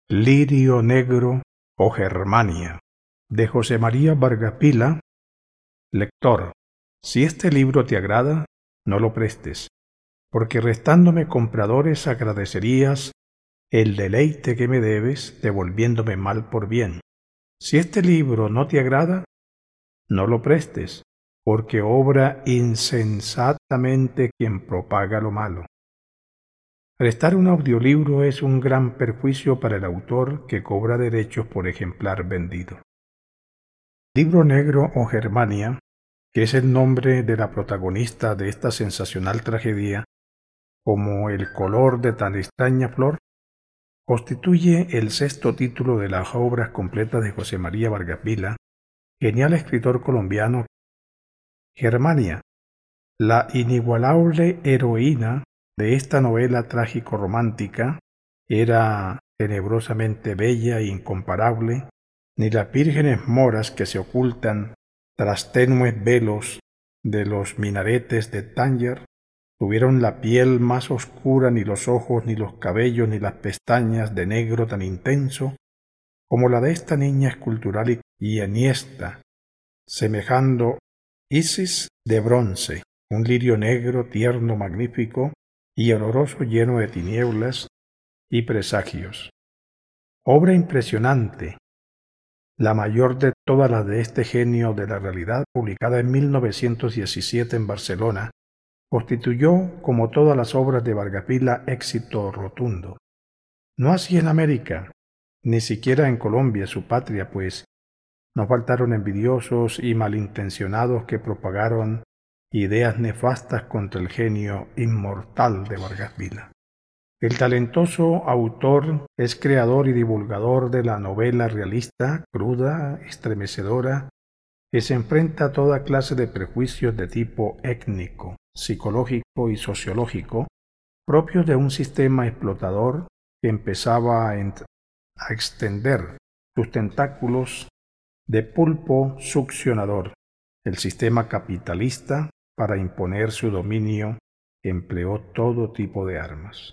Lirio negro o Germania, de José María Vargas Pila. Lector, si este libro te agrada, no lo prestes, porque restándome compradores agradecerías el deleite que me debes devolviéndome mal por bien. Si este libro no te agrada, no lo prestes, porque obra insensatamente quien propaga lo malo. Prestar un audiolibro es un gran perjuicio para el autor que cobra derechos por ejemplar vendido. Libro negro o Germania, que es el nombre de la protagonista de esta sensacional tragedia, como el color de tan extraña flor, constituye el sexto título de las obras completas de José María Vargas Vila, genial escritor colombiano. Germania, la inigualable heroína de esta novela trágico-romántica, era tenebrosamente bella e incomparable, ni las vírgenes moras que se ocultan tras tenues velos de los minaretes de Tánger tuvieron la piel más oscura, ni los ojos, ni los cabellos, ni las pestañas de negro tan intenso como la de esta niña escultural y enhiesta, semejando Isis de bronce, un lirio negro, tierno, magnífico y oloroso, lleno de tinieblas y presagios. Obra impresionante, la mayor de todas las de este genio de la realidad, publicada en 1917 en Barcelona, constituyó, como todas las obras de Vargas Vila, éxito rotundo. No así en América, ni siquiera en Colombia, su patria, pues no faltaron envidiosos y malintencionados que propagaron ideas nefastas contra el genio inmortal de Vargas Vila. El talentoso autor es creador y divulgador de la novela realista, cruda, estremecedora, que se enfrenta a toda clase de prejuicios de tipo étnico, psicológico y sociológico, propios de un sistema explotador que empezaba a extender sus tentáculos de pulpo succionador. El sistema capitalista, para imponer su dominio, empleó todo tipo de armas.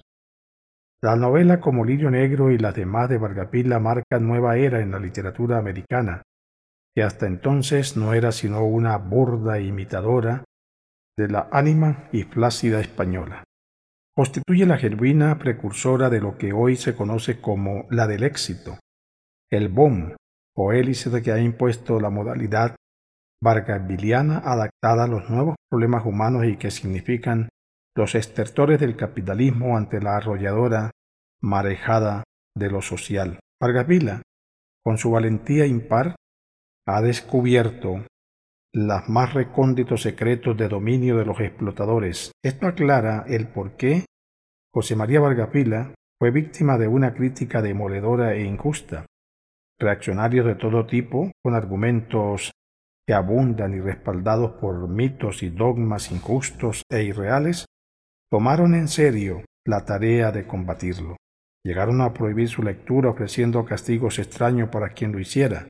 La novela como Lirio Negro y las demás de Vargas Vila marcan nueva era en la literatura americana, que hasta entonces no era sino una burda imitadora de la ánima y flácida española. Constituye la genuina precursora de lo que hoy se conoce como la del éxito, el boom o hélice que ha impuesto la modalidad vargasviliana adaptada a los nuevos problemas humanos y que significan los estertores del capitalismo ante la arrolladora marejada de lo social. Vargas Vila, con su valentía impar, ha descubierto los más recónditos secretos de dominio de los explotadores. Esto aclara el por qué José María Vargas Vila fue víctima de una crítica demoledora e injusta. Reaccionarios de todo tipo, con argumentos que abundan y respaldados por mitos y dogmas injustos e irreales, tomaron en serio la tarea de combatirlo. Llegaron a prohibir su lectura ofreciendo castigos extraños para quien lo hiciera.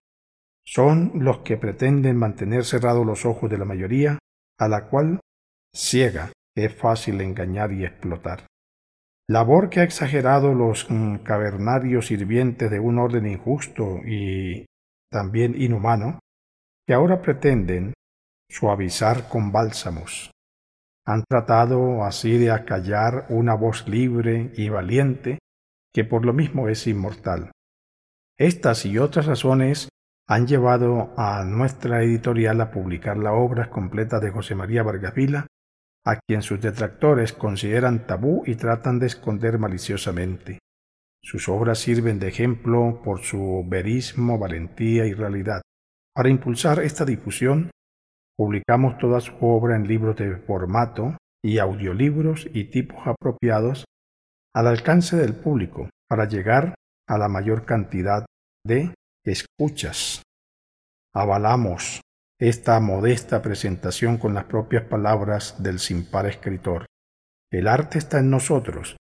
Son los que pretenden mantener cerrados los ojos de la mayoría, a la cual, ciega, es fácil engañar y explotar. Labor que ha exagerado los cavernarios sirvientes de un orden injusto y también inhumano, que ahora pretenden suavizar con bálsamos. Han tratado así de acallar una voz libre y valiente que por lo mismo es inmortal. Estas y otras razones han llevado a nuestra editorial a publicar las obras completas de José María Vargas Vila, a quien sus detractores consideran tabú y tratan de esconder maliciosamente. Sus obras sirven de ejemplo por su verismo, valentía y realidad. Para impulsar esta difusión, publicamos toda su obra en libros de formato y audiolibros y tipos apropiados al alcance del público para llegar a la mayor cantidad de escuchas. Avalamos esta modesta presentación con las propias palabras del sin par escritor. El arte está en nosotros